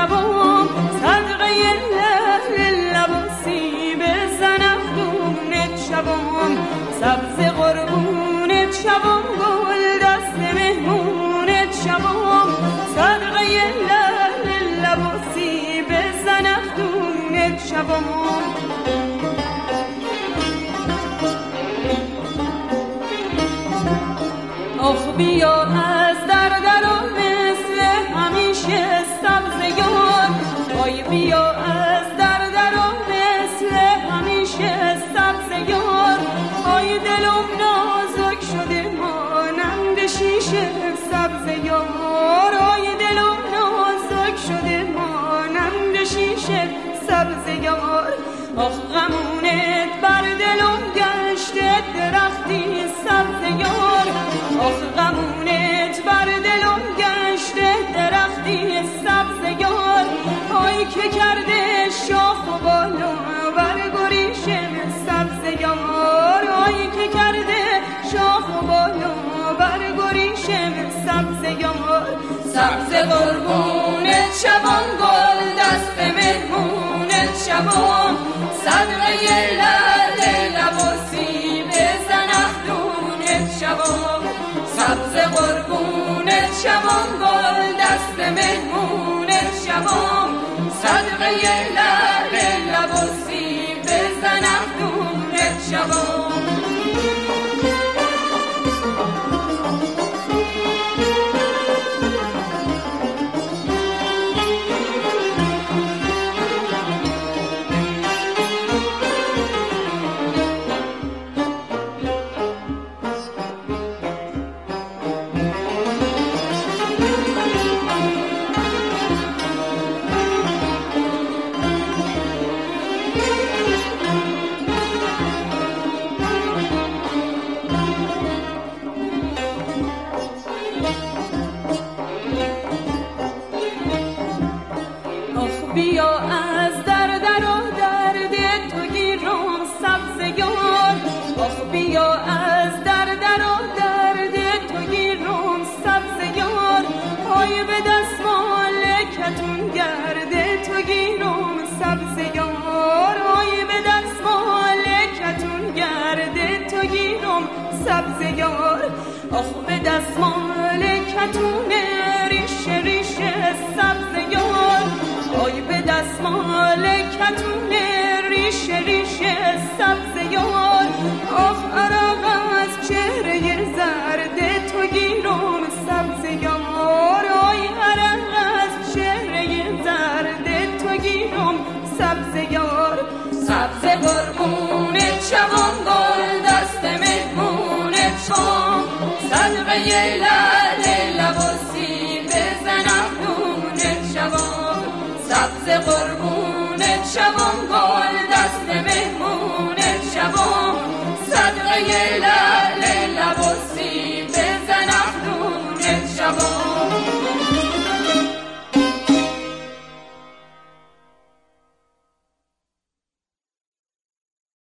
شبام صدقه لباسی بزن افغونت شبام سبز قربونت شبام گل دست مهمونت شبام صدقه لباسی بزن افغونت شبام آخ بیا از در مثل همیشه سبز یار آی بیا از در مثل همیشه سبز یار آی دلم نازک شده مانند شیشه سبز یار آی دلم نازک شده مانند شیشه سبز یار آخ غمونت بر دلم گشته درختی سبز یار آخ غمونت بر دلم گشته درختی سبز یار آی که کرده شاخ و بالو بر گریشه سبز یار آی که کرده شاخ و بالو بر گریشه سبز یار سبز قربونت شبان گل دست مهمونت شبان صدقه لباسی بزن افغونت شبان سبز قربونت شبان گل دست مهمونت شبان صدقه لباسی بزن افغونت شبان بیا از در درد تو گیرم سبز یار آخ بیا از در درد تو گیرم سبز یار آی به دستمال کتون گرده تو گیرم سبز یار آی به دستمال کتون گرده تو گیرم سبز یار آخ به دستمال کتون ریشه سبز یار آی به دستمال کتون ریشه سبز یار آخ عرق از چهره زرد تو گیرم سبز یار آی عرق از چهره زرد تو گیرم سبز یار سبز قربونت شبان گل دست مهمونت شبان صدقه لباسی بزن افغونت شبان سبز قربونت شبان